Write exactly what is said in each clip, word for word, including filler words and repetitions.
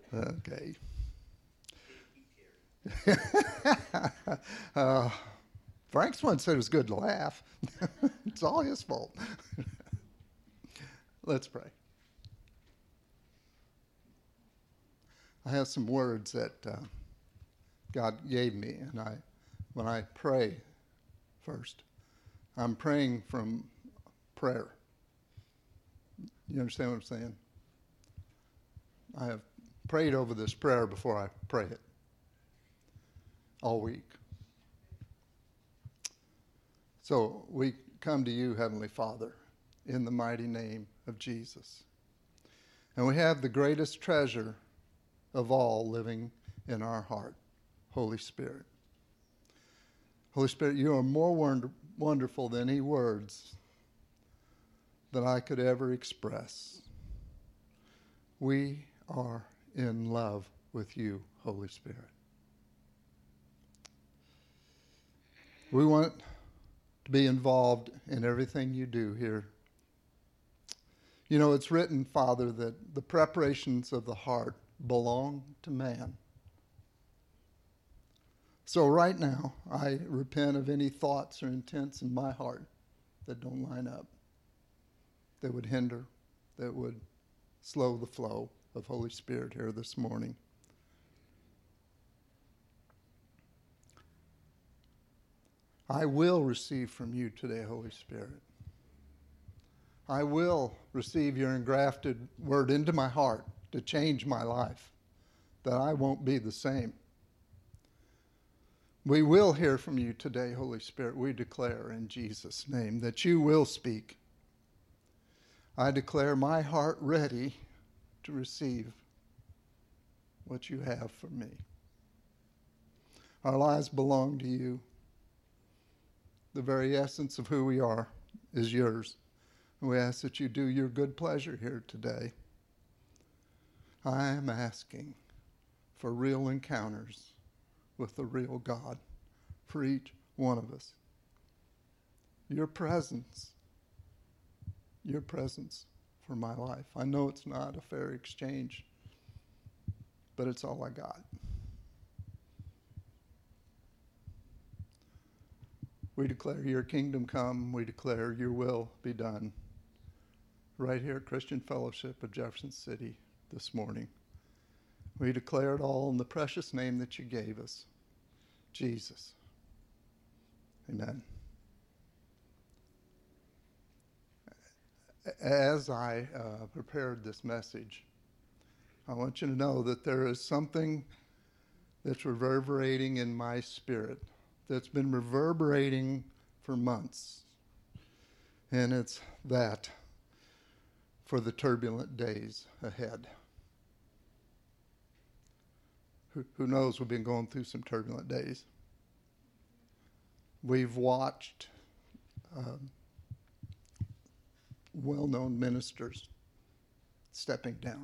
Okay. uh, Frank's one said it was good to laugh. It's all his fault. Let's pray. I have some words that uh, God gave me, and I, when I pray first, I'm praying from prayer. You understand what I'm saying? I have prayed over this prayer before I pray it all week. So we come to you, Heavenly Father, in the mighty name of Jesus. And we have the greatest treasure of all living in our heart, Holy Spirit. Holy Spirit, you are more wonder- wonderful than any words that I could ever express. We are in love with you, Holy Spirit. We want to be involved in everything you do here. You know, it's written, Father, that the preparations of the heart belong to man. So right now, I repent of any thoughts or intents in my heart that don't line up, that would hinder, that would slow the flow of Holy Spirit here this morning. I will receive from you today, Holy Spirit. I will receive your engrafted word into my heart to change my life, that I won't be the same. We will hear from you today, Holy Spirit. We declare in Jesus' name that you will speak. I declare my heart ready to receive what you have for me. Our lives belong to you. The very essence of who we are is yours. And we ask that you do your good pleasure here today. I am asking for real encounters with the real God for each one of us. Your presence, your presence for my life. I know it's not a fair exchange, but it's all I got. We declare your kingdom come. We declare your will be done right here at Christian Fellowship of Jefferson City this morning. We declare it all in the precious name that you gave us, Jesus. Amen. As I uh, prepared this message, I want you to know that there is something that's reverberating in my spirit that's been reverberating for months. And it's that for the turbulent days ahead. Who, who knows, we've been going through some turbulent days. We've watched um, well-known ministers stepping down.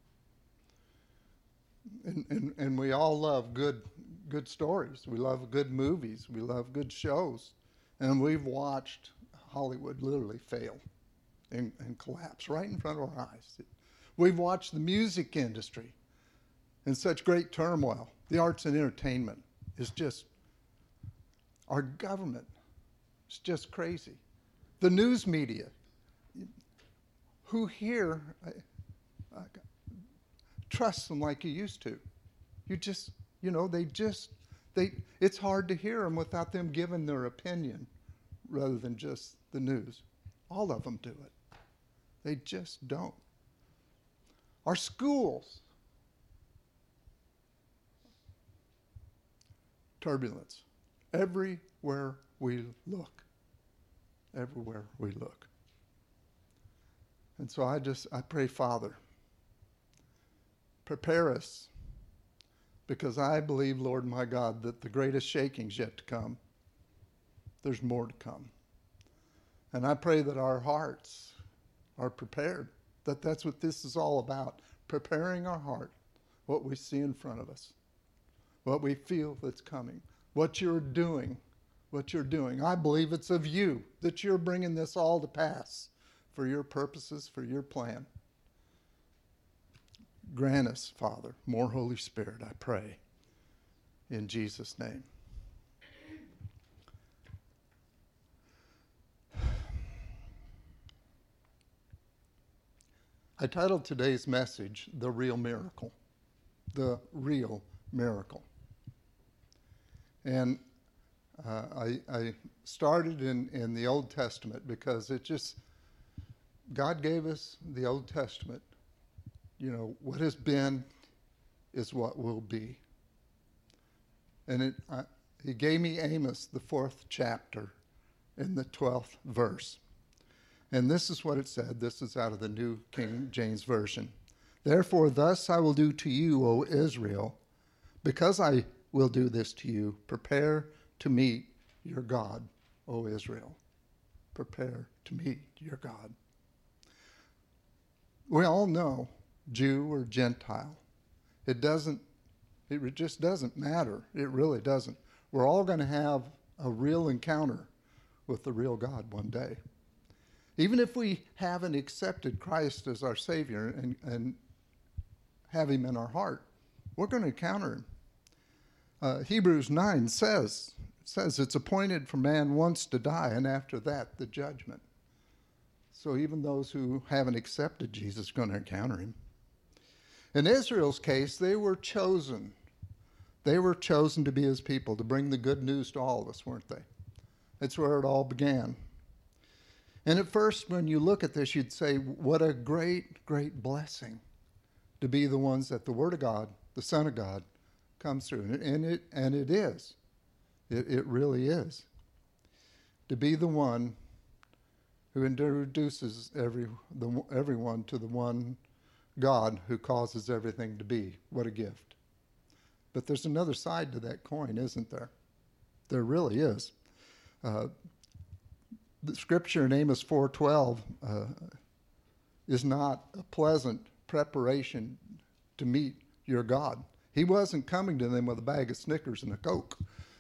And, and, and we all love good good stories. We love good movies. We love good shows. And we've watched Hollywood literally fail and, and collapse right in front of our eyes. We've watched the music industry in such great turmoil. The arts and entertainment is just, our government is just crazy. The news media, who here uh, uh, trusts them like you used to? You just, you know, they just, they. It's hard to hear them without them giving their opinion rather than just the news. All of them do it. They just don't. Our schools, turbulence. Everywhere we look. Everywhere we look. And so I just, I pray, Father, prepare us, because I believe, Lord my God, that the greatest shaking's yet to come. There's more to come. And I pray that our hearts are prepared, that that's what this is all about, preparing our heart, what we see in front of us, what we feel that's coming, what you're doing, what you're doing. I believe it's of you, that you're bringing this all to pass for your purposes, for your plan. grant us, Father, more Holy Spirit, I pray, in Jesus' name. I titled today's message, The Real Miracle. The Real Miracle. And uh, I, I started in, in the Old Testament because it just, God gave us the Old Testament. You know, what has been is what will be. And it, I, he gave me Amos, the fourth chapter, in the twelfth verse. And this is what it said. This is out of the New King James Version. Therefore, thus I will do to you, O Israel, because I will do this to you. Prepare to meet your God, O Israel. Prepare to meet your God. We all know, Jew or Gentile. It doesn't, it just doesn't matter. It really doesn't. We're all going to have a real encounter with the real God one day. Even if we haven't accepted Christ as our Savior and, and have him in our heart, we're going to encounter him. Uh, Hebrews nine says, says it's appointed for man once to die, and after that, the judgment. So even those who haven't accepted Jesus are going to encounter him. In Israel's case, they were chosen. They were chosen to be his people, to bring the good news to all of us, weren't they? That's where it all began. And at first, when you look at this, you'd say, what a great, great blessing to be the ones that the Word of God, the Son of God, comes through. And it, and it, and it is. It, it really is. To be the one who introduces every, the, everyone to the one God who causes everything to be. What a gift. But there's another side to that coin, isn't there? There really is. Uh, The scripture in Amos four twelve uh, is not a pleasant preparation to meet your God. He wasn't coming to them with a bag of Snickers and a Coke.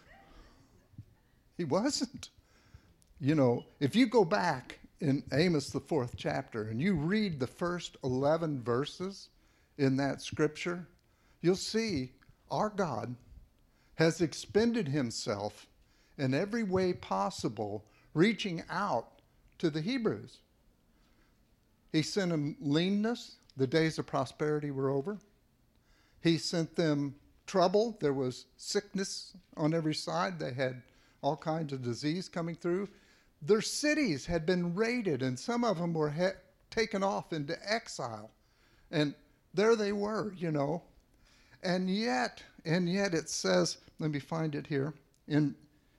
He wasn't. You know, if you go back in Amos, the fourth chapter, and you read the first eleven verses in that scripture, you'll see our God has expended himself in every way possible, reaching out to the Hebrews. He sent them leanness. The days of prosperity were over. He sent them trouble. There was sickness on every side. They had all kinds of disease coming through. Their cities had been raided, and some of them were he- taken off into exile. And there they were, you know. And yet, and yet it says, let me find it here, in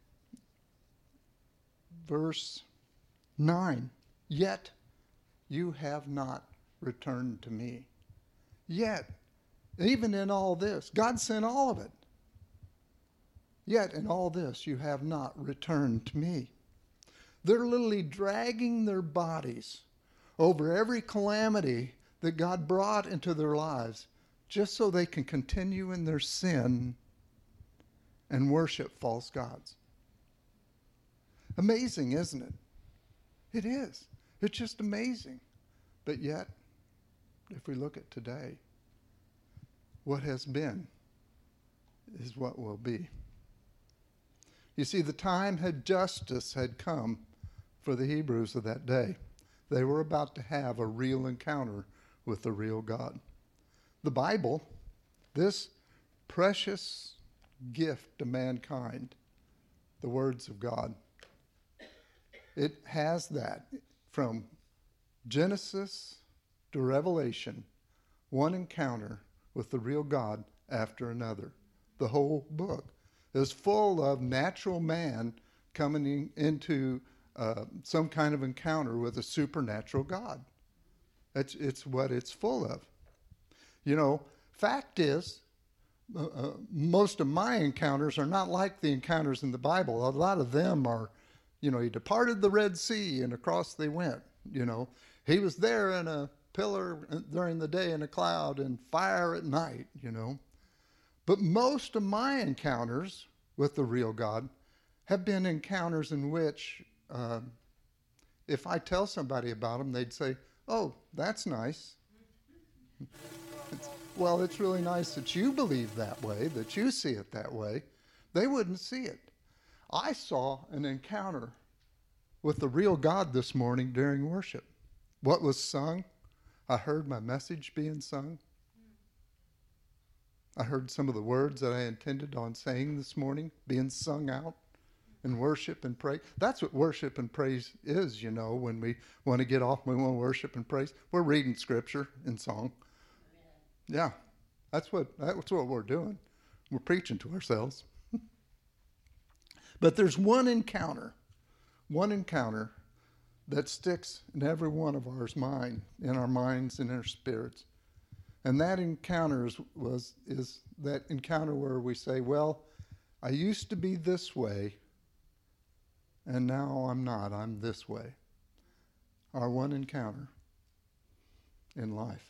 verse nine, yet you have not returned to me. Yet, even in all this, God sent all of it. Yet in all this, you have not returned to me. They're literally dragging their bodies over every calamity that God brought into their lives just so they can continue in their sin and worship false gods. Amazing, isn't it? It is. It's just amazing. But yet, if we look at today, what has been is what will be. You see, the time had justice had come for the Hebrews of that day. They were about to have a real encounter with the real God. The Bible, this precious gift to mankind, the words of God, it has that from Genesis to Revelation, one encounter with the real God after another. The whole book is full of natural man coming in, into uh, some kind of encounter with a supernatural God. It's, it's what it's full of. You know, fact is, uh, uh, most of my encounters are not like the encounters in the Bible. A lot of them are, you know, he departed the Red Sea and across they went, you know. He was there in a pillar during the day and a cloud and fire at night, you know. But most of my encounters with the real God have been encounters in which uh, if I tell somebody about them, they'd say, oh, that's nice. Well, it's really nice that you believe that way, that you see it that way. They wouldn't see it. I saw an encounter with the real God this morning during worship. What was sung? I heard my message being sung. I heard some of the words that I intended on saying this morning being sung out in worship and praise. That's what worship and praise is, you know, when we want to get off, we want to worship and praise. We're reading scripture in song. Yeah, that's what that's what we're doing. We're preaching to ourselves. But there's one encounter, one encounter that sticks in every one of our mind, in our minds and in our spirits. And that encounter is, was, is that encounter where we say, well, I used to be this way, and now I'm not. I'm this way. Our one encounter in life.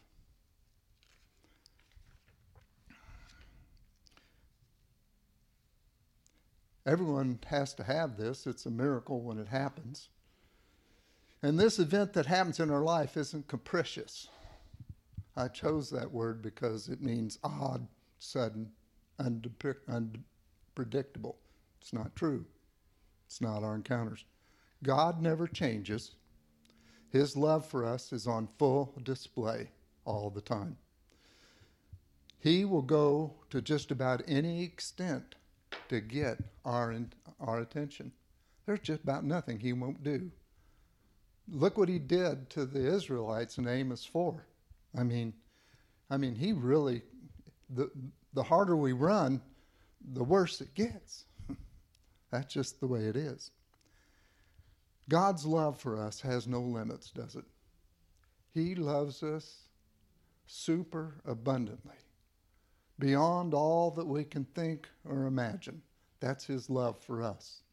Everyone has to have this. It's a miracle when it happens. And this event that happens in our life isn't capricious. I chose that word because it means odd, sudden, unpredictable. It's not true. It's not our encounters. God never changes. His love for us is on full display all the time. He will go to just about any extent to get our our attention. There's just about nothing he won't do. Look what he did to the Israelites in Amos four. I mean, I mean, he really, the the harder we run, the worse it gets. That's just the way it is. God's love for us has no limits, does it? He loves us super abundantly, beyond all that we can think or imagine. That's his love for us.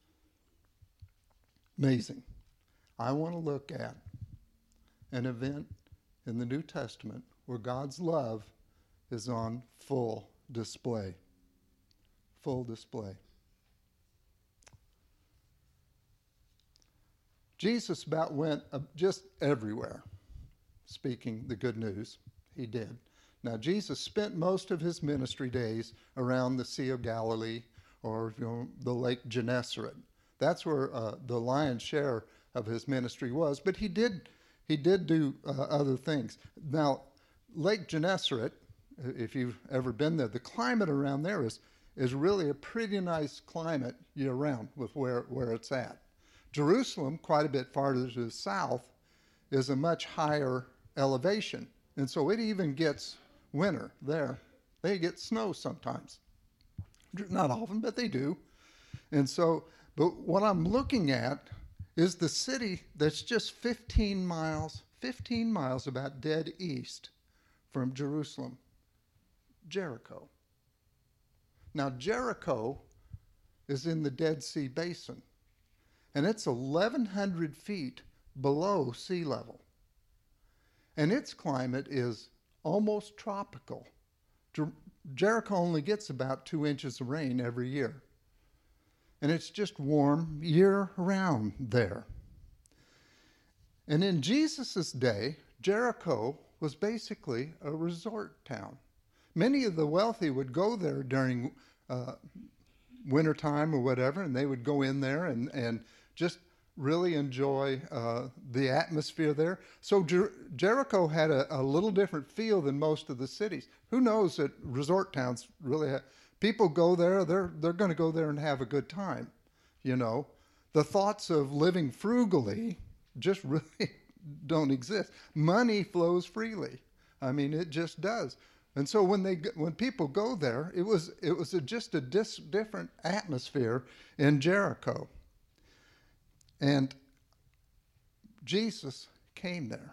Amazing. I want to look at an event in the New Testament where God's love is on full display. Full display. Jesus about went just everywhere speaking the good news. He did. Now, Jesus spent most of his ministry days around the Sea of Galilee or you know, the Lake Gennesaret. That's where uh, the lion's share of his ministry was. But he did he did do uh, other things. Now, Lake Gennesaret, if you've ever been there, the climate around there is is really a pretty nice climate year-round with where, where it's at. Jerusalem, quite a bit farther to the south, is a much higher elevation. And so it even gets winter there. They get snow sometimes. Not often, but they do. And so, but what I'm looking at is the city that's just fifteen miles, fifteen miles about dead east from Jerusalem, Jericho. Now, Jericho is in the Dead Sea Basin, and it's eleven hundred feet below sea level. And its climate is almost tropical. Jer- Jericho only gets about two inches of rain every year. And it's just warm year-round there. And in Jesus' day, Jericho was basically a resort town. Many of the wealthy would go there during uh, wintertime or whatever, and they would go in there and, and just really enjoy uh, the atmosphere there. So Jer- Jericho had a, a little different feel than most of the cities. Who knows that resort towns really have, people go there, they're, they're going to go there and have a good time, you know. The thoughts of living frugally just really don't exist. Money flows freely. I mean, it just does. And so when they when people go there, it was it was a, just a dis, different atmosphere in Jericho. And Jesus came there.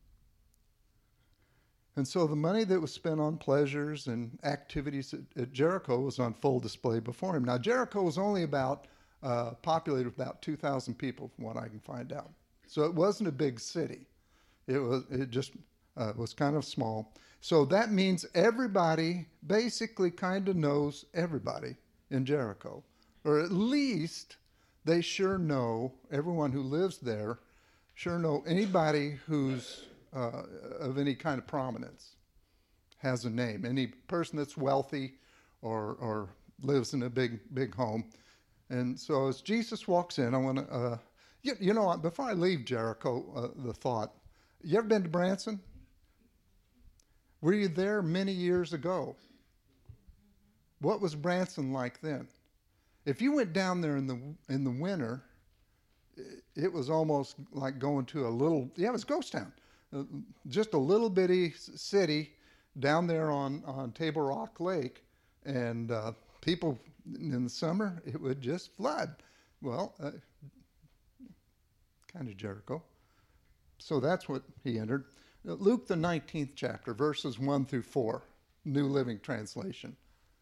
And so the money that was spent on pleasures and activities at, at Jericho was on full display before him. Now, Jericho was only about uh, populated with about two thousand people, from what I can find out. So it wasn't a big city. It was it just uh, was kind of small. So that means everybody basically kind of knows everybody in Jericho, or at least they sure know, everyone who lives there sure know anybody who's uh, of any kind of prominence, has a name. Any person that's wealthy or, or lives in a big, big home. And so as Jesus walks in, I want to, uh, you, you know, before I leave Jericho, uh, the thought, you ever been to Branson? Were you there many years ago? What was Branson like then? If you went down there in the in the winter, it was almost like going to a little, yeah, it was ghost town. Uh, just a little bitty city down there on, on Table Rock Lake. And uh, people, in the summer, it would just flood. Well, uh, kind of Jericho. So that's what he entered. Uh, Luke, the nineteenth chapter, verses one through four, New Living Translation.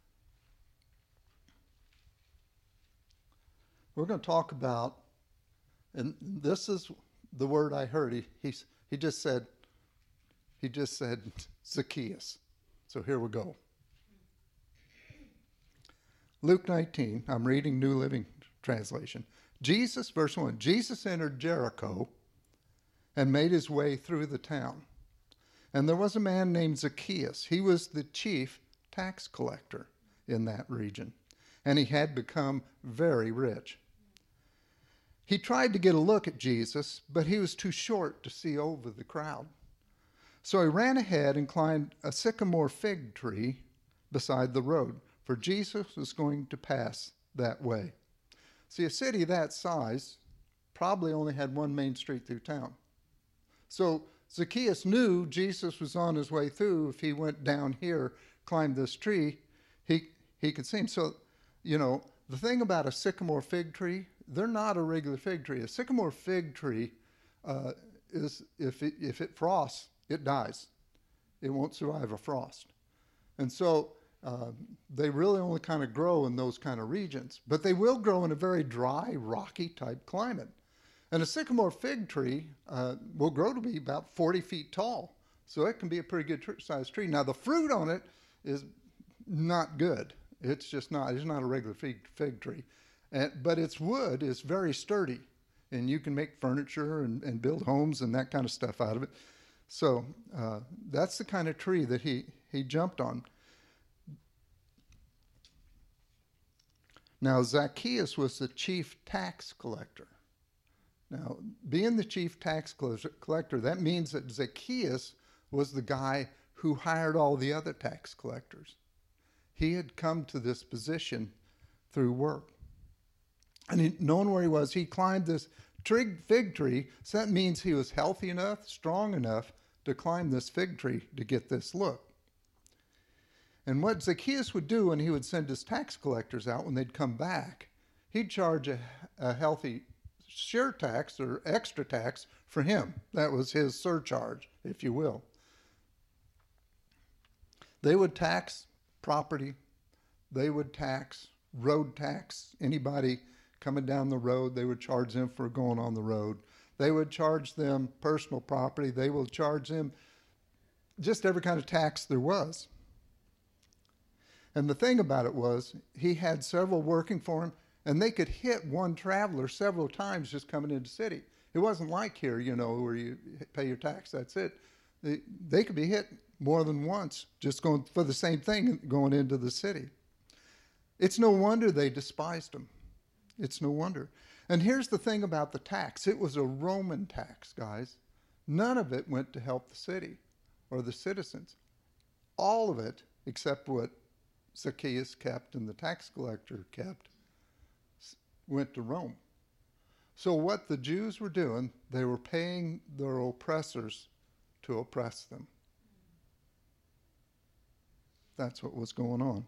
We're going to talk about, and this is the word I heard. He, he, he just said, he just said Zacchaeus. So here we go. Luke nineteen, I'm reading New Living Translation. Jesus, verse one, Jesus entered Jericho and made his way through the town. And there was a man named Zacchaeus. He was the chief tax collector in that region, and he had become very rich. He tried to get a look at Jesus, but he was too short to see over the crowd. So he ran ahead and climbed a sycamore fig tree beside the road, for Jesus was going to pass that way. See, a city that size probably only had one main street through town. So Zacchaeus knew Jesus was on his way through. If he went down here, climbed this tree, he, he could see him. So, you know, the thing about a sycamore fig tree, they're not a regular fig tree. A sycamore fig tree uh, is, if it, if it frosts, it dies. It won't survive a frost. And so uh, they really only kind of grow in those kind of regions. But they will grow in a very dry, rocky type climate. And a sycamore fig tree uh, will grow to be about forty feet tall. So it can be a pretty good tr- sized tree. Now, the fruit on it is not good. It's just not, it's not a regular fig, fig tree. And, but its wood is very sturdy. And you can make furniture and, and build homes and that kind of stuff out of it. So uh, that's the kind of tree that he, he jumped on. Now, Zacchaeus was the chief tax collector. Now, being the chief tax collector, that means that Zacchaeus was the guy who hired all the other tax collectors. He had come to this position through work. And he, knowing where he was, he climbed this trig, fig tree, so that means he was healthy enough, strong enough to climb this fig tree to get this look. And what Zacchaeus would do when he would send his tax collectors out, when they'd come back, he'd charge a, a healthy share tax or extra tax for him. That was his surcharge, if you will. They would tax property. They would tax road tax. Anybody coming down the road, they would charge them for going on the road. They would charge them personal property. They will charge them just every kind of tax there was. And the thing about it was, he had several working for him, and they could hit one traveler several times just coming into the city. It wasn't like here, you know, where you pay your tax, that's it. They, they could be hit more than once just going for the same thing going into the city. It's no wonder they despised him. It's no wonder. And here's the thing about the tax. It was a Roman tax, guys. None of it went to help the city or the citizens. All of it, except what Zacchaeus kept and the tax collector kept, went to Rome. So what the Jews were doing, they were paying their oppressors to oppress them. That's what was going on.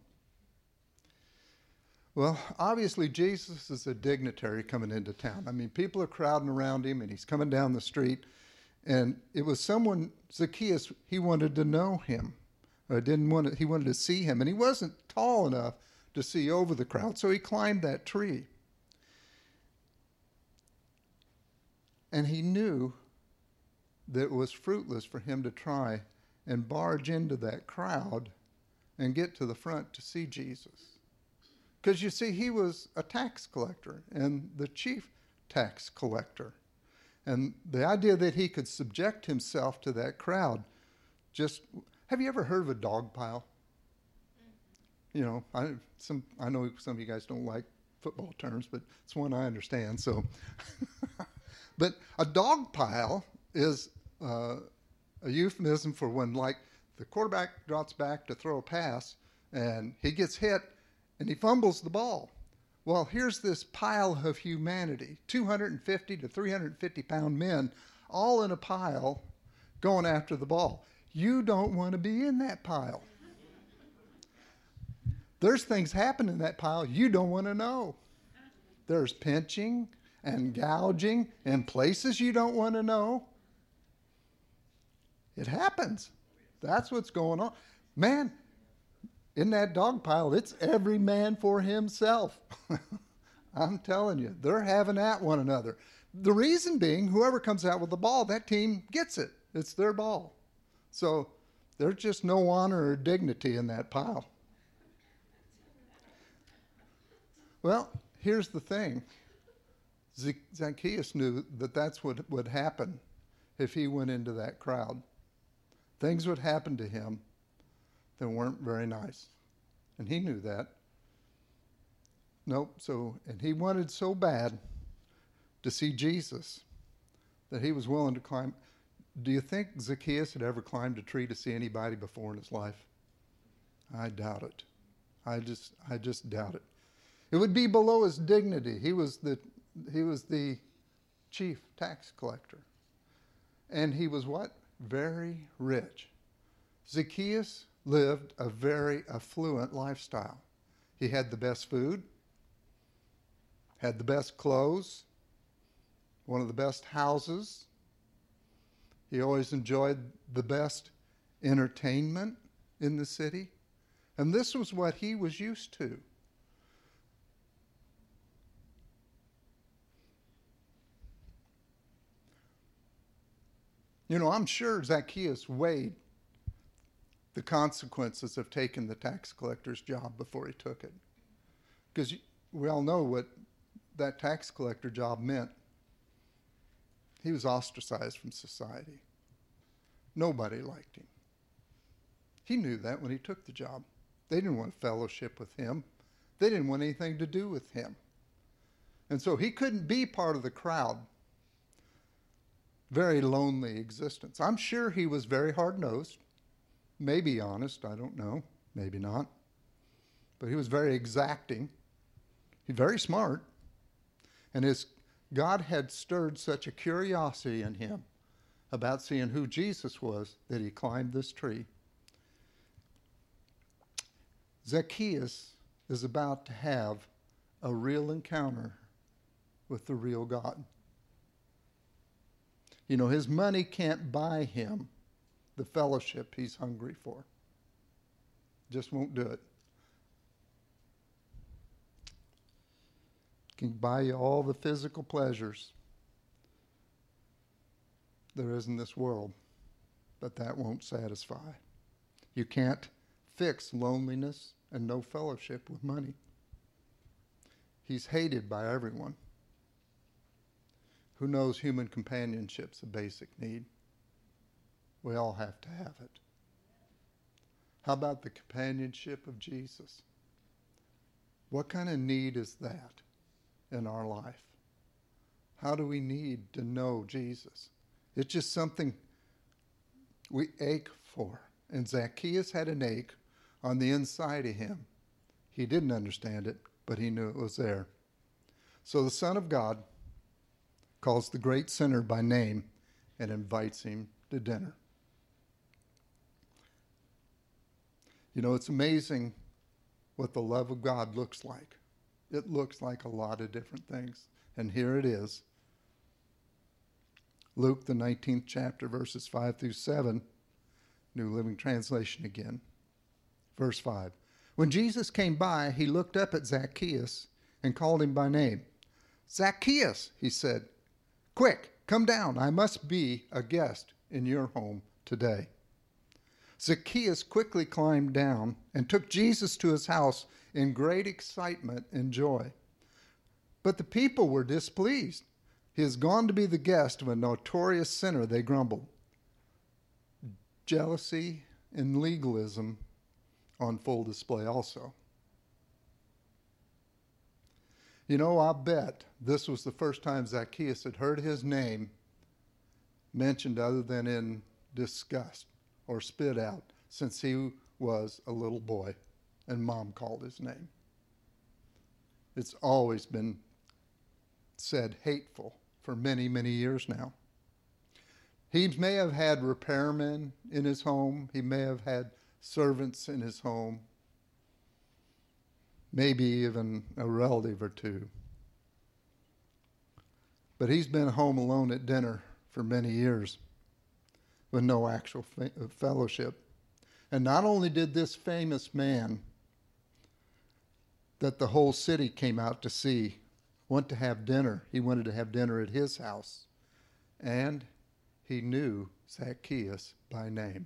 Well, obviously Jesus is a dignitary coming into town. I mean, people are crowding around him and he's coming down the street. And it was someone, Zacchaeus, he wanted to know him. Or didn't want to, he wanted to see him. And he wasn't tall enough to see over the crowd, so he climbed that tree. And he knew that it was fruitless for him to try and barge into that crowd and get to the front to see Jesus. Because you see, he was a tax collector and the chief tax collector. And the idea that he could subject himself to that crowd just, Have you ever heard of a dog pile? You know, I some I know some of you guys don't like football terms, but it's one I understand. So, but a dog pile is uh, a euphemism for when, like, the quarterback drops back to throw a pass and he gets hit and he fumbles the ball. Well, here's this pile of humanity, two hundred fifty to three hundred fifty pound men, all in a pile going after the ball. You don't want to be in that pile. There's things happen in that pile you don't want to know. There's pinching and gouging in places you don't want to know. It happens. That's what's going on. Man, in that dog pile, it's every man for himself. I'm telling you, they're having at one another. The reason being, whoever comes out with the ball, that team gets it. It's their ball. So there's just no honor or dignity in that pile. Well, here's the thing. Zacchaeus knew that that's what would happen if he went into that crowd. Things would happen to him that weren't very nice. And he knew that. Nope. So, and he wanted so bad to see Jesus that he was willing to climb. Do you think Zacchaeus had ever climbed a tree to see anybody before in his life? I doubt it. I just, I just doubt it. It would be below his dignity. He was the, he was the chief tax collector. And he was what? Very rich. Zacchaeus lived a very affluent lifestyle. He had the best food, had the best clothes, one of the best houses. He always enjoyed the best entertainment in the city. And this was what he was used to. You know, I'm sure Zacchaeus weighed the consequences of taking the tax collector's job before he took it. Because we all know what that tax collector job meant. He was ostracized from society. Nobody liked him. He knew that when he took the job. They didn't want fellowship with him. They didn't want anything to do with him. And so he couldn't be part of the crowd. Very lonely existence. I'm sure he was very hard-nosed, maybe honest, I don't know, maybe not. But he was very exacting. He's very smart. And his God had stirred such a curiosity in him about seeing who Jesus was that he climbed this tree. Zacchaeus is about to have a real encounter with the real God. You know, his money can't buy him the fellowship he's hungry for. Just won't do it. Can buy you all the physical pleasures there is in this world, but that won't satisfy. You can't fix loneliness and no fellowship with money. He's hated by everyone. Who knows human companionship's a basic need? We all have to have it. How about the companionship of Jesus? What kind of need is that in our life? How do we need to know Jesus? It's just something we ache for. And Zacchaeus had an ache on the inside of him. He didn't understand it, but he knew it was there. So the Son of God calls the great sinner by name and invites him to dinner. You know, it's amazing what the love of God looks like. It looks like a lot of different things. And here it is. Luke, the nineteenth chapter, verses five through seven, New Living Translation again. Verse five. When Jesus came by, he looked up at Zacchaeus and called him by name. Zacchaeus, he said, quick, come down. I must be a guest in your home today. Zacchaeus quickly climbed down and took Jesus to his house in great excitement and joy. But the people were displeased. He has gone to be the guest of a notorious sinner, they grumbled. Jealousy and legalism on full display also. You know, I bet this was the first time Zacchaeus had heard his name mentioned other than in disgust or spit out since he was a little boy and Mom called his name. It's always been said hateful for many, many years now. He may have had repairmen in his home. He may have had servants in his home. Maybe even a relative or two. But he's been home alone at dinner for many years with no actual fa- fellowship. And not only did this famous man that the whole city came out to see want to have dinner, he wanted to have dinner at his house. And he knew Zacchaeus by name.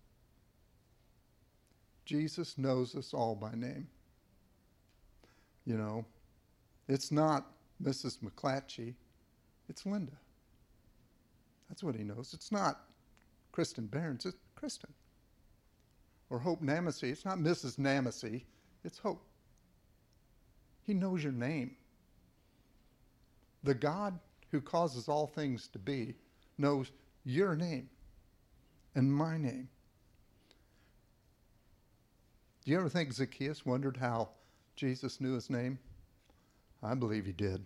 Jesus knows us all by name. You know, it's not Missus McClatchy, it's Linda. That's what he knows. It's not Kristen Barnes, it's Kristen. Or Hope Namacy, it's not Missus Namacy, it's Hope. He knows your name. The God who causes all things to be knows your name and my name. Do you ever think Zacchaeus wondered how Jesus knew his name? I believe he did.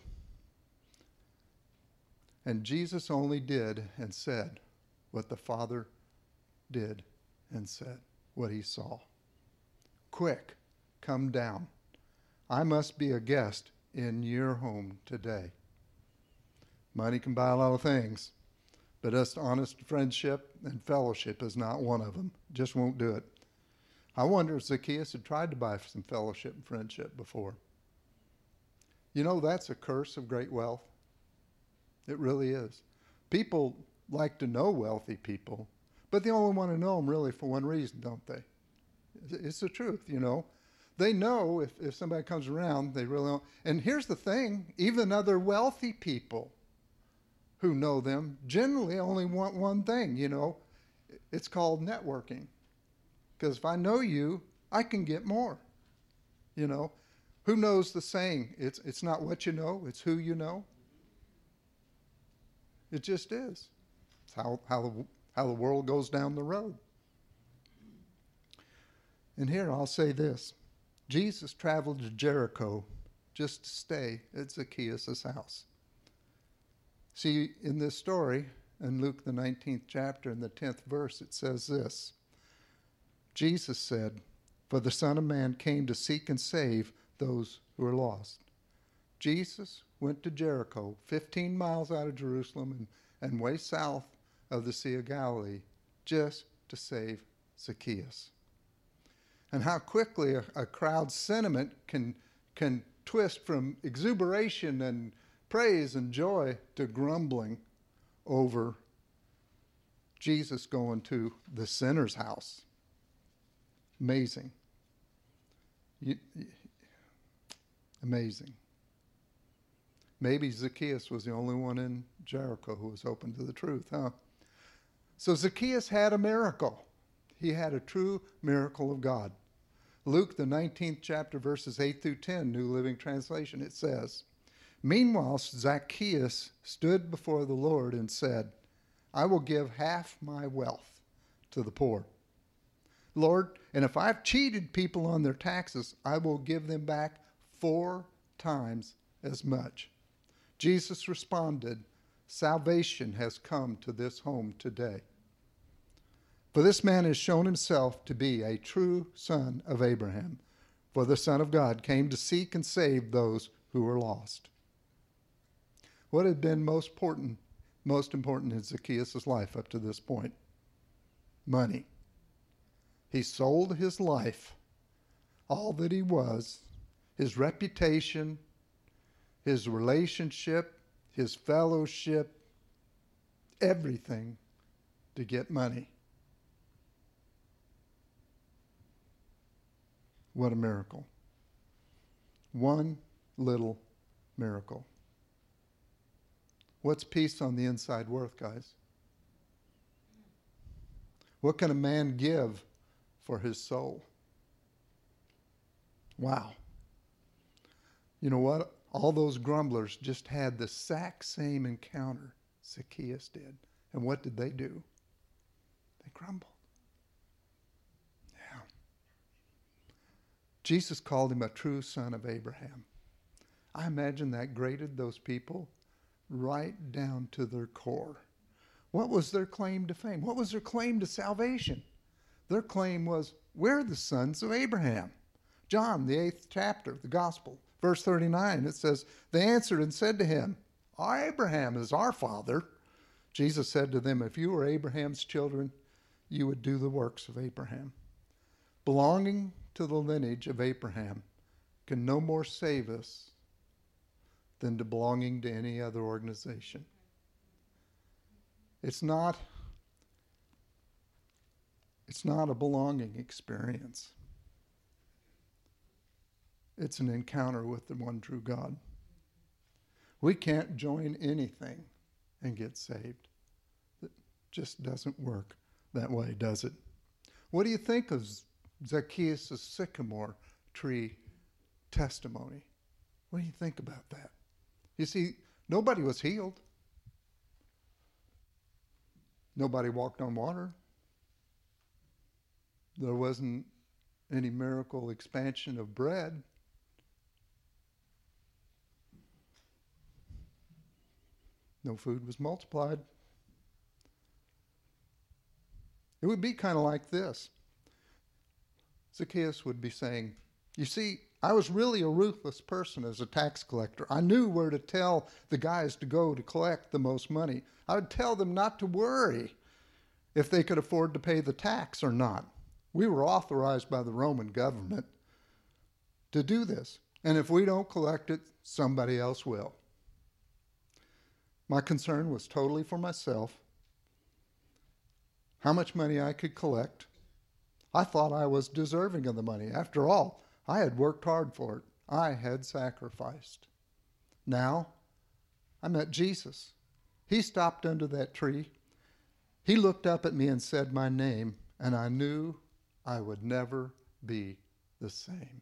And Jesus only did and said what the Father did and said, what he saw. Quick, come down. I must be a guest in your home today. Money can buy a lot of things, but just honest friendship and fellowship is not one of them. Just won't do it. I wonder if Zacchaeus had tried to buy some fellowship and friendship before. You know, that's a curse of great wealth. It really is. People like to know wealthy people, but they only want to know them really for one reason, don't they? It's the truth, you know. They know if, if somebody comes around, they really don't. And here's the thing, even other wealthy people who know them generally only want one thing, you know. It's called networking. Because if I know you, I can get more. You know, who knows the saying? It's it's not what you know, it's who you know. It just is. It's how how the, how the world goes down the road. And here I'll say this. Jesus traveled to Jericho just to stay at Zacchaeus' house. See, in this story, in Luke the nineteenth chapter, in the tenth verse, it says this. Jesus said, "For the Son of Man came to seek and save those who are lost." Jesus went to Jericho, fifteen miles out of Jerusalem and, and way south of the Sea of Galilee, just to save Zacchaeus. And how quickly a, a crowd's sentiment can, can twist from exuberation and praise and joy to grumbling over Jesus going to the sinner's house. Amazing. You, amazing. Maybe Zacchaeus was the only one in Jericho who was open to the truth, huh? So Zacchaeus had a miracle. He had a true miracle of God. Luke, the nineteenth chapter, verses eight through ten, New Living Translation, it says, "Meanwhile, Zacchaeus stood before the Lord and said, 'I will give half my wealth to the poor. Lord, and if I've cheated people on their taxes, I will give them back four times as much.' Jesus responded, 'Salvation has come to this home today. For this man has shown himself to be a true son of Abraham. For the Son of God came to seek and save those who were lost.'" What had been most important, most important in Zacchaeus' life up to this point? Money. He sold his life, all that he was, his reputation, his relationship, his fellowship, everything to get money. What a miracle. One little miracle. What's peace on the inside worth, guys? What can a man give for his soul. Wow. You know what? All those grumblers just had the exact same encounter Zacchaeus did. And what did they do? They grumbled. Yeah. Jesus called him a true son of Abraham. I imagine that grated those people right down to their core. What was their claim to fame? What was their claim to salvation? Their claim was, we're the sons of Abraham. John, the eighth chapter, the gospel, verse thirty-nine, it says, they answered and said to him, Abraham is our father. Jesus said to them, if you were Abraham's children, you would do the works of Abraham. Belonging to the lineage of Abraham can no more save us than to belonging to any other organization. It's not, it's not a belonging experience. It's an encounter with the one true God. We can't join anything and get saved. It just doesn't work that way, does it? What do you think of Zacchaeus' sycamore tree testimony? What do you think about that? You see, nobody was healed. Nobody walked on water. There wasn't any miracle expansion of bread. No food was multiplied. It would be kind of like this. Zacchaeus would be saying, you see, I was really a ruthless person as a tax collector. I knew where to tell the guys to go to collect the most money. I would tell them not to worry if they could afford to pay the tax or not. We were authorized by the Roman government to do this. And if we don't collect it, somebody else will. My concern was totally for myself, how much money I could collect. I thought I was deserving of the money. After all, I had worked hard for it. I had sacrificed. Now, I met Jesus. He stopped under that tree. He looked up at me and said my name, and I knew I would never be the same.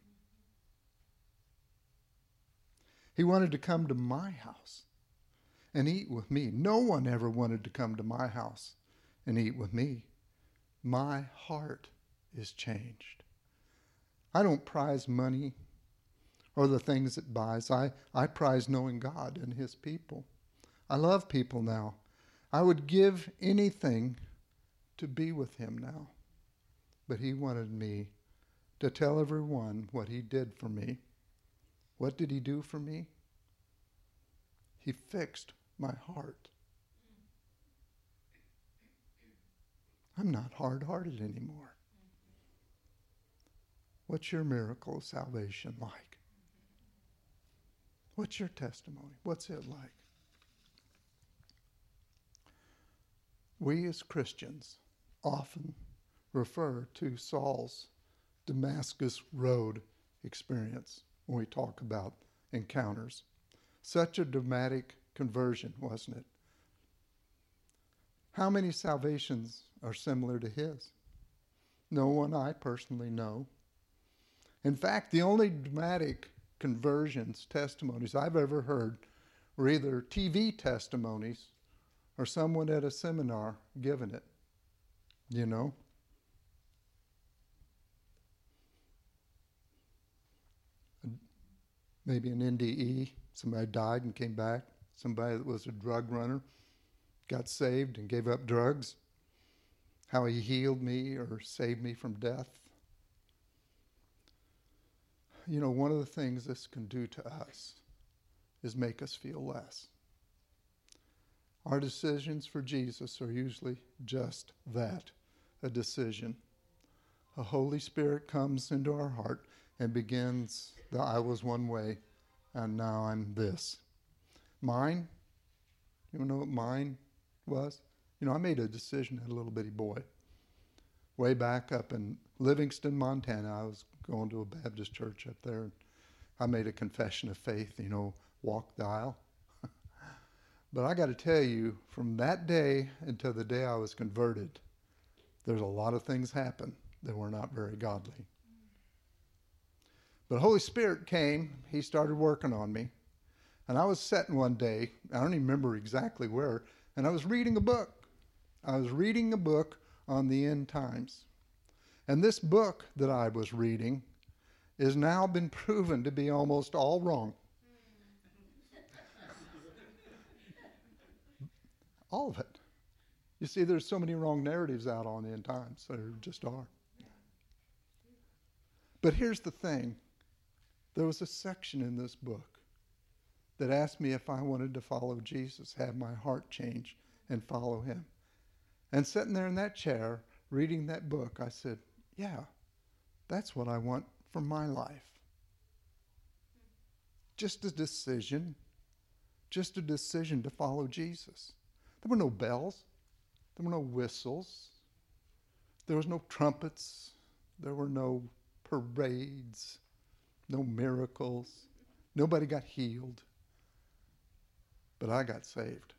He wanted to come to my house and eat with me. No one ever wanted to come to my house and eat with me. My heart is changed. I don't prize money or the things it buys. I, I prize knowing God and his people. I love people now. I would give anything to be with him now. But he wanted me to tell everyone what he did for me. What did he do for me? He fixed my heart. I'm not hard-hearted anymore. What's your miracle of salvation like? What's your testimony? What's it like? We as Christians often refer to Saul's Damascus Road experience when we talk about encounters. Such a dramatic conversion, wasn't it? How many salvations are similar to his? No one I personally know. In fact, the only dramatic conversions, testimonies I've ever heard were either T V testimonies or someone at a seminar giving it. You know? Maybe an N D E, somebody died and came back. Somebody that was a drug runner got saved and gave up drugs. How he healed me or saved me from death. You know, one of the things this can do to us is make us feel less. Our decisions for Jesus are usually just that, a decision. A Holy Spirit comes into our heart and begins the I was one way and now I'm this. Mine, you know what mine was? You know, I made a decision as a little bitty boy. Way back up in Livingston, Montana, I was going to a Baptist church up there. I made a confession of faith, you know, walk the aisle. But I got to tell you, from that day until the day I was converted, there's a lot of things happen that were not very godly. But Holy Spirit came. He started working on me. And I was sitting one day, I don't even remember exactly where, and I was reading a book. I was reading a book on the end times. And this book that I was reading has now been proven to be almost all wrong. All of it. You see, there's so many wrong narratives out on the end times. There just are. But here's the thing. There was a section in this book that asked me if I wanted to follow Jesus, have my heart change, and follow him. And sitting there in that chair, reading that book, I said, yeah, that's what I want for my life. Just a decision, just a decision to follow Jesus. There were no bells. There were no whistles. There was no trumpets. There were no parades, no miracles. Nobody got healed. But I got saved.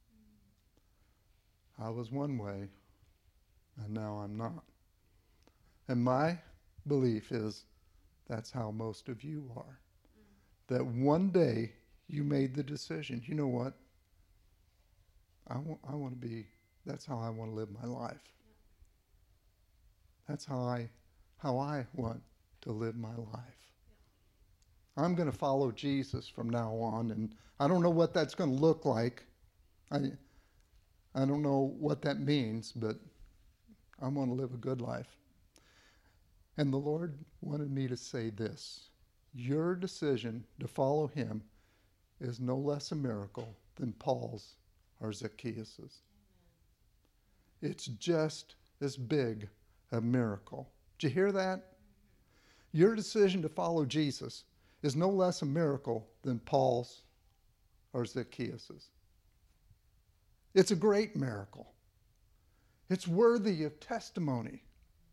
I was one way, and now I'm not. And my belief is that's how most of you are. That one day you made the decision, you know what? I want, I want to be, that's how I want to live my life. That's how I, how I want to live my life. I'm going to follow Jesus from now on, and I don't know what that's going to look like. I, I don't know what that means, but I want to live a good life. And the Lord wanted me to say this. Your decision to follow him is no less a miracle than Paul's or Zacchaeus's. It's just as big a miracle. Did you hear that? Your decision to follow Jesus is no less a miracle than Paul's or Zacchaeus's. It's a great miracle. It's worthy of testimony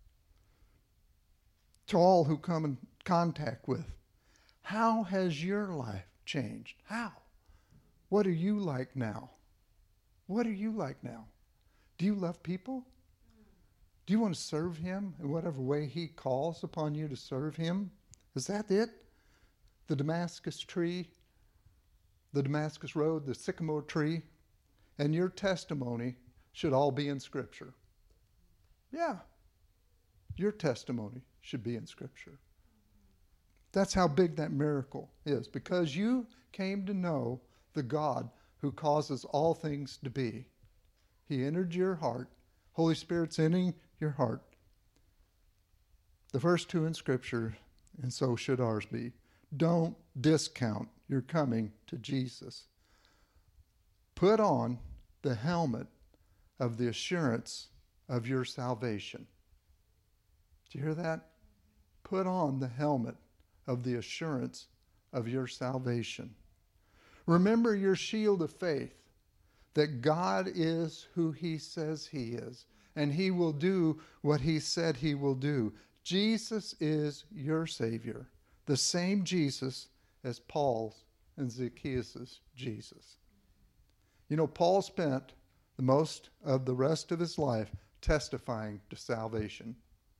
to all who come in contact with. How has your life changed? How? What are you like now? What are you like now? Do you love people? Do you want to serve him in whatever way he calls upon you to serve him? Is that it? The Damascus tree, the Damascus road, the sycamore tree, and your testimony should all be in Scripture. Yeah, your testimony should be in Scripture. That's how big that miracle is, because you came to know the God who causes all things to be. He entered your heart. Holy Spirit's entering your heart. The first two in Scripture, and so should ours be. Don't discount your coming to Jesus. Put on the helmet of the assurance of your salvation. Do you hear that? Put on the helmet of the assurance of your salvation. Remember your shield of faith, that God is who he says he is, and he will do what he said he will do. Jesus is your Savior, the same Jesus as Paul's and Zacchaeus' Jesus. You know, Paul spent the most of the rest of his life testifying to salvation.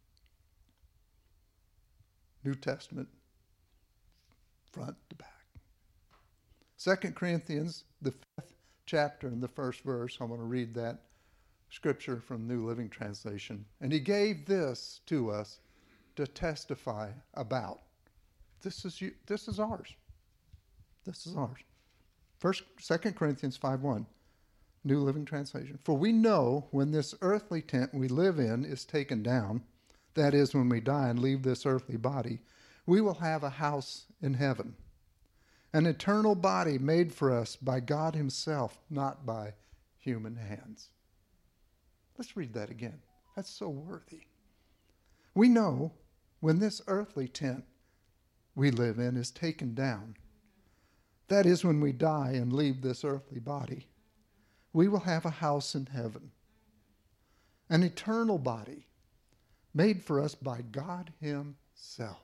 New Testament, front to back. Second Corinthians, the fifth chapter and the first verse, I'm going to read that scripture from New Living Translation. And he gave this to us to testify about. This is you, this is ours. This is ours. First, Second Corinthians five one, New Living Translation. For we know when this earthly tent we live in is taken down, that is, when we die and leave this earthly body, we will have a house in heaven, an eternal body made for us by God himself, not by human hands. Let's read that again. That's so worthy. We know when this earthly tent we live in is taken down, that is, when we die and leave this earthly body, we will have a house in heaven, an eternal body made for us by God himself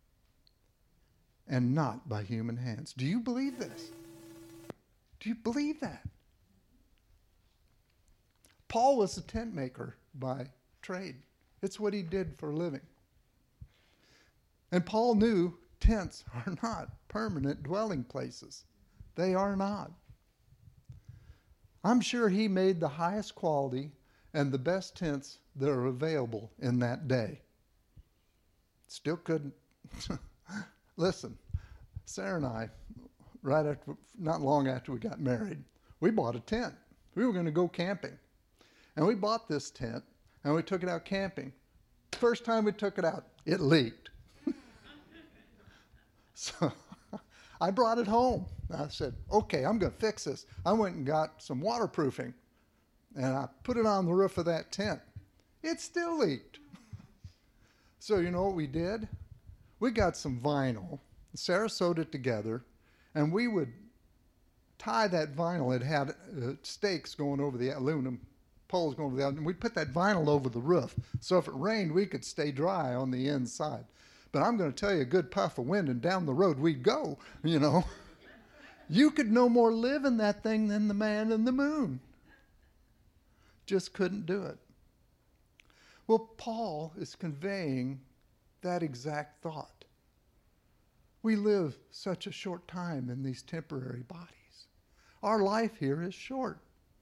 and not by human hands. Do you believe this? Do you believe that? Paul was a tent maker by trade. It's what he did for a living. And Paul knew tents are not permanent dwelling places. They are not. I'm sure he made the highest quality and the best tents that are available in that day. Still couldn't. Listen, Sarah and I, right after, not long after we got married, we bought a tent. We were going to go camping. And we bought this tent, and we took it out camping. First time we took it out, it leaked. So I brought it home. I said, okay, I'm going to fix this. I went and got some waterproofing, and I put it on the roof of that tent. It still leaked. So you know what we did? We got some vinyl. Sarah sewed it together, and we would tie that vinyl. It had uh, stakes going over the aluminum poles going over the aluminum. We'd put that vinyl over the roof, so if it rained, we could stay dry on the inside. But I'm going to tell you, a good puff of wind, and down the road we'd go, you know. You could no more live in that thing than the man in the moon. Just couldn't do it. Well, Paul is conveying that exact thought. We live such a short time in these temporary bodies. Our life here is short.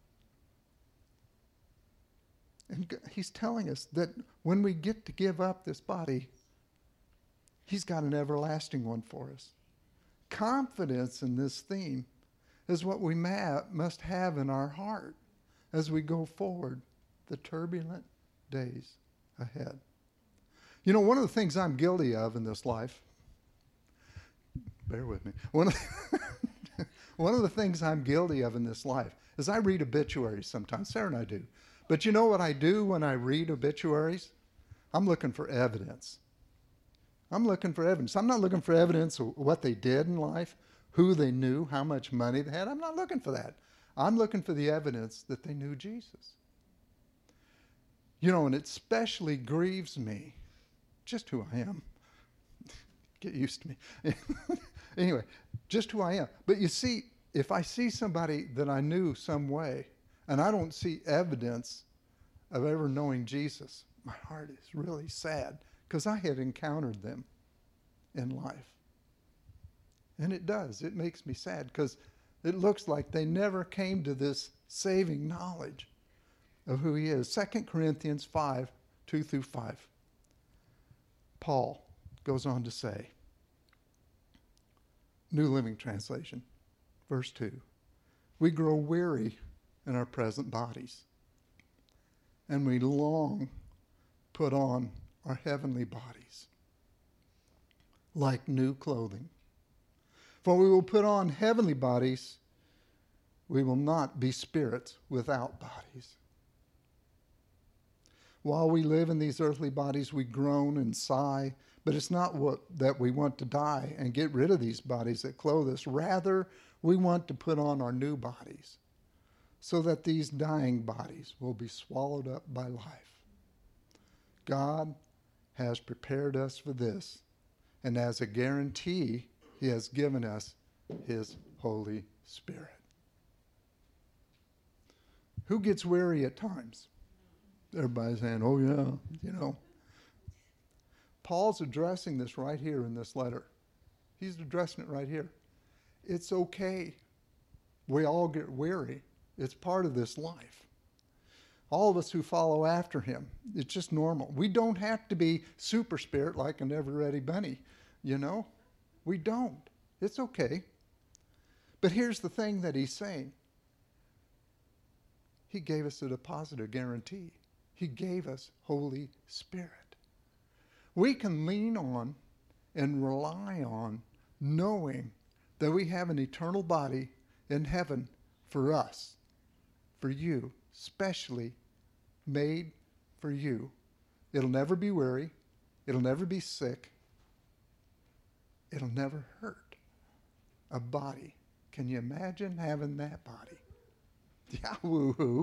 And he's telling us that when we get to give up this body, he's got an everlasting one for us. Confidence in this theme is what we ma- must have in our heart as we go forward the turbulent days ahead. You know, one of the things I'm guilty of in this life, bear with me, one of the, one of the things I'm guilty of in this life is I read obituaries sometimes. Sarah and I do. But you know what I do when I read obituaries? I'm looking for evidence. I'm looking for evidence. I'm not looking for evidence of what they did in life, who they knew, how much money they had. I'm not looking for that. I'm looking for the evidence that they knew Jesus. You know, and it especially grieves me, just who I am. Get used to me. Anyway, just who I am. But you see, if I see somebody that I knew some way, and I don't see evidence of ever knowing Jesus, my heart is really sad, because I had encountered them in life. And it does. It makes me sad, because it looks like they never came to this saving knowledge of who he is. Second Corinthians five, two through five. Paul goes on to say, New Living Translation, verse two, we grow weary in our present bodies, and we long put on our heavenly bodies like new clothing. For we will put on heavenly bodies, we will not be spirits without bodies. While we live in these earthly bodies, we groan and sigh, but it's not what, that we want to die and get rid of these bodies that clothe us. Rather, we want to put on our new bodies so that these dying bodies will be swallowed up by life. God has prepared us for this, and as a guarantee, he has given us his Holy Spirit. Who gets weary at times? Everybody's saying, oh yeah, you know. Paul's addressing this right here in this letter. He's addressing it right here. It's okay. We all get weary. It's part of this life. All of us who follow after him, it's just normal. We don't have to be super spirit like an ever-ready bunny, you know? We don't. It's okay. But here's the thing that he's saying. He gave us a deposit, a guarantee. He gave us Holy Spirit. We can lean on and rely on knowing that we have an eternal body in heaven for us, for you, specially made for you. It'll never be weary. It'll never be sick. It'll never hurt. A body. Can you imagine having that body? Yeah, woo-hoo.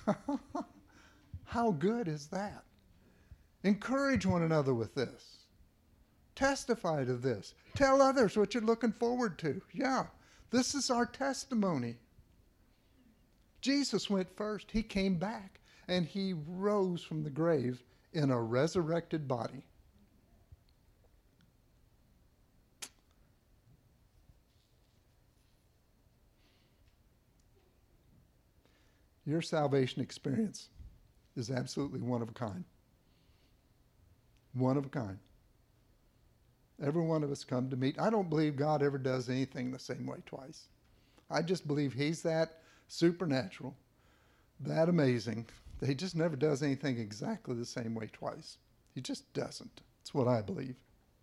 How good is that? Encourage one another with this. Testify to this. Tell others what you're looking forward to. Yeah, this is our testimony. Jesus went first. He came back, and he rose from the grave in a resurrected body. Your salvation experience is absolutely one of a kind. One of a kind. Every one of us come to meet. I don't believe God ever does anything the same way twice. I just believe he's that supernatural, that amazing, that he just never does anything exactly the same way twice. He just doesn't. That's what I believe.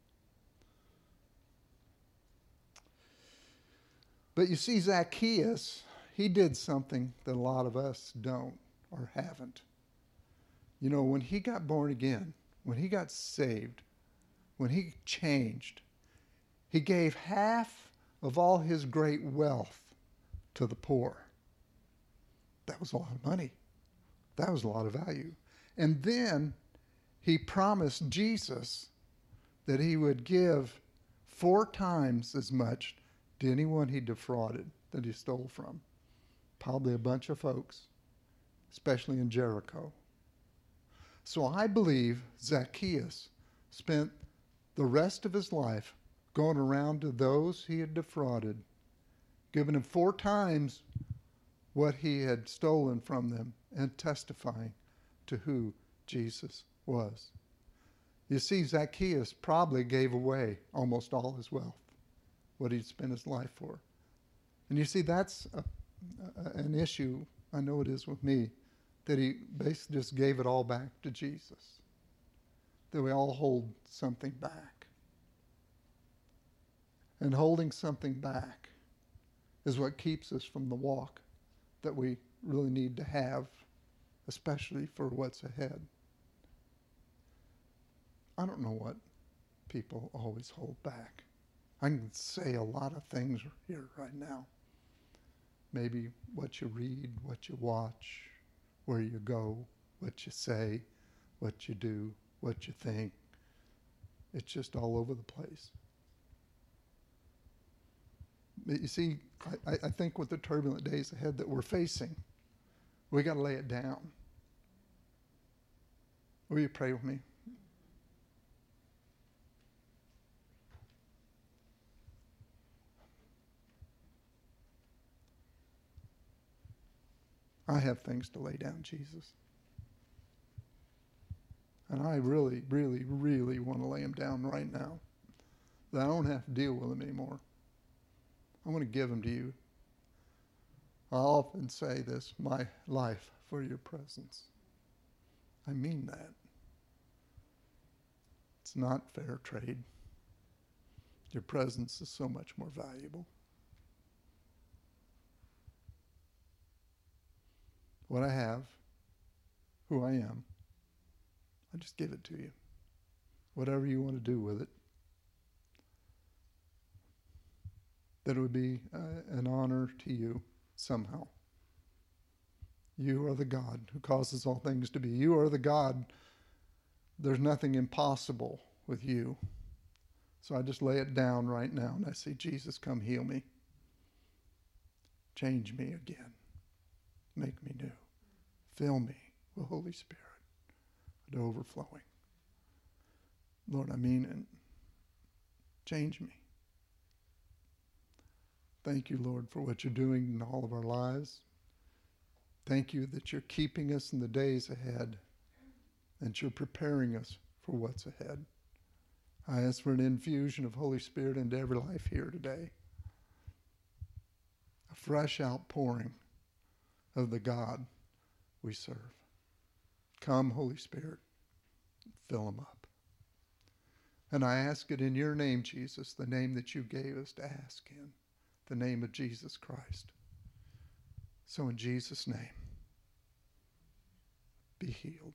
But you see, Zacchaeus, he did something that a lot of us don't or haven't. You know, when he got born again, when he got saved, when he changed, he gave half of all his great wealth to the poor. That was a lot of money. That was a lot of value. And then he promised Jesus that he would give four times as much to anyone he defrauded, that he stole from. Probably a bunch of folks, especially in Jericho. So I believe Zacchaeus spent the rest of his life going around to those he had defrauded, giving them four times what he had stolen from them, and testifying to who Jesus was. You see, Zacchaeus probably gave away almost all his wealth, what he'd spent his life for. And you see, that's a, a, an issue, I know it is with me, that he basically just gave it all back to Jesus. That we all hold something back. And holding something back is what keeps us from the walk that we really need to have, especially for what's ahead. I don't know what people always hold back. I can say a lot of things here right now. Maybe what you read, what you watch, where you go, what you say, what you do, what you think. It's just all over the place. But you see, I, I think with the turbulent days ahead that we're facing, we got to lay it down. Will you pray with me? I have things to lay down, Jesus. And I really, really, really want to lay them down right now. That I don't have to deal with them anymore. I want to give them to you. I often say this, my life for your presence. I mean that. It's not fair trade. Your presence is so much more valuable. What I have, who I am, I just give it to you. Whatever you want to do with it. That it would be uh, an honor to you somehow. You are the God who causes all things to be. You are the God. There's nothing impossible with you. So I just lay it down right now and I say, Jesus, come heal me. Change me again. Make me new. Fill me with Holy Spirit to overflowing. Lord, I mean it. Change me. Thank you, Lord, for what you're doing in all of our lives. Thank you that you're keeping us in the days ahead and you're preparing us for what's ahead. I ask for an infusion of Holy Spirit into every life here today. A fresh outpouring of the God we serve. Come, Holy Spirit, fill them up. And I ask it in your name, Jesus, the name that you gave us to ask in, the name of Jesus Christ. So in Jesus' name, be healed.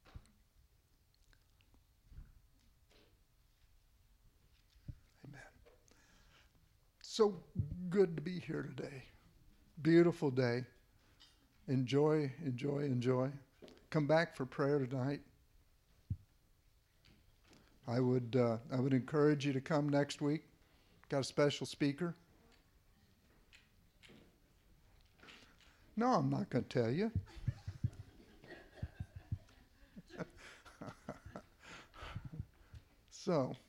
Amen. So good to be here today. Beautiful day. Enjoy, enjoy, enjoy. Come back for prayer tonight. I would uh, I would encourage you to come next week. Got a special speaker. No, I'm not going to tell you. So